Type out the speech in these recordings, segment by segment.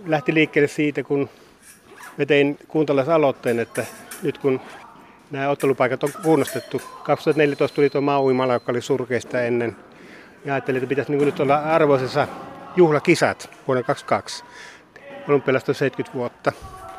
lähti liikkeelle siitä, kun mä tein kuntalaisaloitteen, että nyt kun nämä ottelupaikat on kunnostettu, 2014 tuli tuo maa-uimala, joka oli surkeista ennen, ja ajattelin, että pitäisi niin nyt olla arvoisessa juhlakisat vuonna 2022. Olympialaista on 70 vuotta.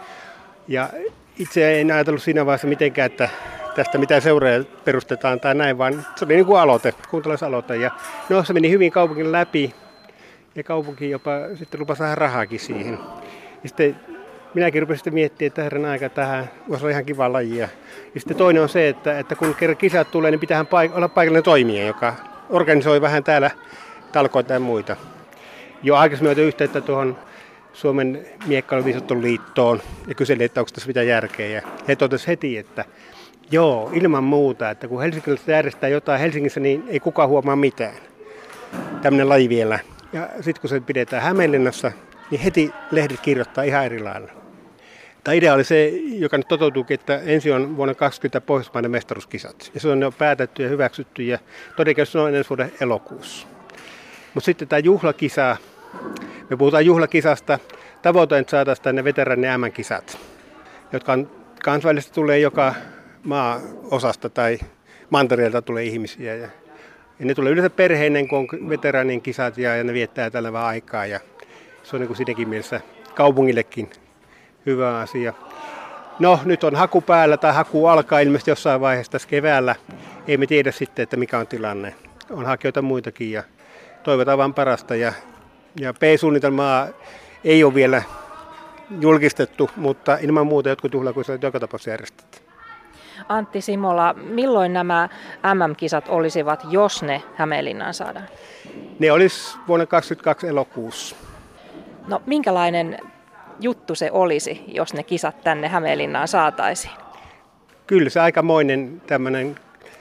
Ja itse en ajatellut siinä vaiheessa mitenkään, että tästä mitään seuraa perustetaan tai näin, vaan se oli niin kuin aloite, kuntalaisaloite. Ja no, se meni hyvin kaupungin läpi ja kaupunki jopa sitten lupasi saada rahaakin siihen. Ja sitten minäkin rupesin sitten miettimään, että herran aika tähän voisi olla ihan kiva laji. Ja sitten toinen on se, että kun kerran kisat tulee, niin pitää olla paikallinen toimija, joka organisoi vähän täällä talkoita ja muita. Jo aikaisemmin otin yhteyttä tuohon Suomen miekkailun viisotteluliittoon ja kyselin, että onko tässä mitään järkeä. Ja he totesivat heti, että joo, ilman muuta, että kun Helsingissä järjestää jotain Helsingissä, niin ei kukaan huomaa mitään. Tämmöinen laji vielä. Ja sitten kun se pidetään Hämeenlinnassa, niin heti lehdet kirjoittaa ihan eri lailla. Tämä idea oli se, joka nyt toteutuukin, että ensin on vuonna 2020 Pohjoismaiden mestaruuskisat. Ja se on jo päätetty ja hyväksytty ja todennäköisesti on ensi vuoden elokuussa. Mutta sitten tämä juhlakisa, me puhutaan juhlakisasta, tavoite on, että saataisiin tänne veteraanien MM-kisat, jotka on kansainvälisesti tulee joka maa-osasta tai mantereelta tulee ihmisiä. Ja ne tulee yleensä perheinen, kun on veteraanien kisat ja ne viettää tällä vähän aikaa. Ja se on niin kuin siinäkin mielessä kaupungillekin hyvä asia. No, nyt on haku päällä tai haku alkaa ilmeisesti jossain vaiheessa tässä keväällä. Ei me tiedä sitten, että mikä on tilanne. On hakijoita muitakin ja toivotaan vaan parasta. Ja P-suunnitelmaa ei ole vielä julkistettu, mutta ilman muuta jotkut juhlakisat joka tapauksessa järjestetään. Antti Simola, milloin nämä MM-kisat olisivat, jos ne Hämeenlinnaan saadaan? Ne olisi vuonna 2022 elokuussa. No, minkälainen juttu se olisi, jos ne kisat tänne Hämeenlinnaan saataisiin? Kyllä se aikamoinen tämmöinen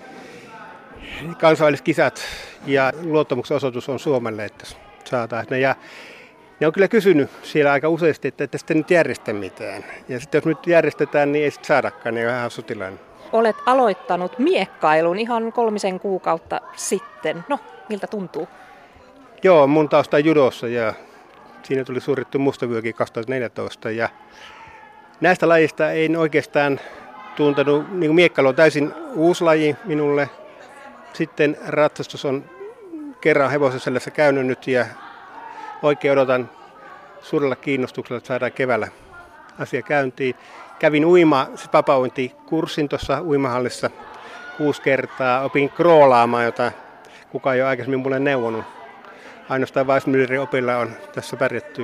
kansainväliset kisat ja luottamuksen osoitus on Suomelle, että saataisiin ne. Ja ne on kyllä kysynyt siellä aika useasti, että ette sitten nyt järjestä mitään. Ja sitten jos nyt järjestetään, niin ei sitten saadakaan, niin on ihan sotilainen. Olet aloittanut miekkailun ihan 3 kuukautta sitten. No, miltä tuntuu? Joo, mun tausta on judossa ja siinä tuli suorittu mustavyökin 2014. Ja näistä lajista ei oikeastaan tuntenut, niin kuin miekkailu on täysin uusi laji minulle. Sitten ratsastus on kerran hevosen selässä käynyt nyt ja oikein odotan suurella kiinnostuksella, että saadaan keväällä asia käyntiin. Kävin vapauintikurssin tuossa uimahallissa 6 kertaa. Opin kroolaamaan, jota kukaan ei ole aikaisemmin mulle neuvonut. Ainoastaan Weissmüllerin opilla on tässä pärjätty.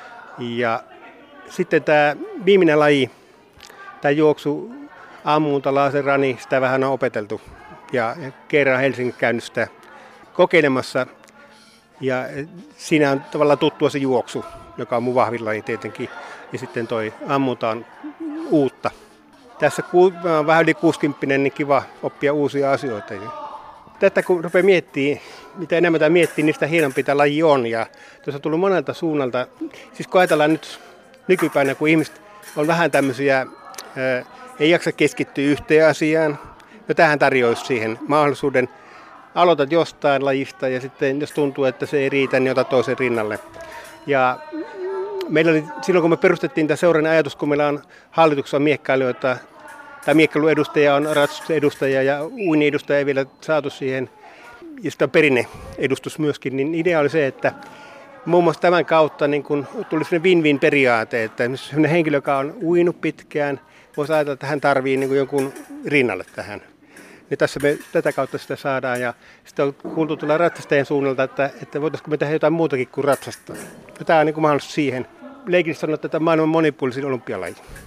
Ja sitten tämä viimeinen laji, tämä juoksu, ammunta, laserani, sitä vähän on opeteltu. Ja kerran Helsingin käynyt sitä kokeilemassa. Ja siinä on tavallaan tuttua se juoksu, joka on mun vahvin laji tietenkin. Ja sitten toi ammunta on uutta. Tässä on vähän yli 60, niin kiva oppia uusia asioita. Tätä kun rupeaa miettimään, mitä enemmän tämä miettii, niin sitä hienompi tämä laji on. Ja tuossa on tullut monelta suunnalta. Siis kun ajatellaan nyt nykypäivänä, kun ihmiset on vähän tämmöisiä, ei jaksa keskittyä yhteen asiaan. No tämähän tarjoaisi siihen mahdollisuuden. Aloitat jostain lajista ja sitten jos tuntuu, että se ei riitä, niin otat toisen rinnalle. Ja meillä oli, silloin kun me perustettiin tämä seuran ajatus, kun meillä on hallituksessa miekkailijoita, tai miekkailuedustaja on ratsastuksen edustaja ja uiniedustaja ei vielä saatu siihen, ja sitten on perinneedustus myöskin, niin idea oli se, että muun muassa tämän kautta niin kun tuli sellainen win-win periaate, että sellainen henkilö, joka on uinut pitkään, voisi ajatella, että hän tarvitsee niin jonkun rinnalle tähän. Ja tässä me tätä kautta sitä saadaan ja sitten on kuultu tuolla ratsastajien suunnalta, että voitaisiinko me tehdä jotain muutakin kuin ratsastaa. Ja tämä on niin mahdollisuus siihen. Leikin sanoa, että tämä maailman monipuolisin olympialaji.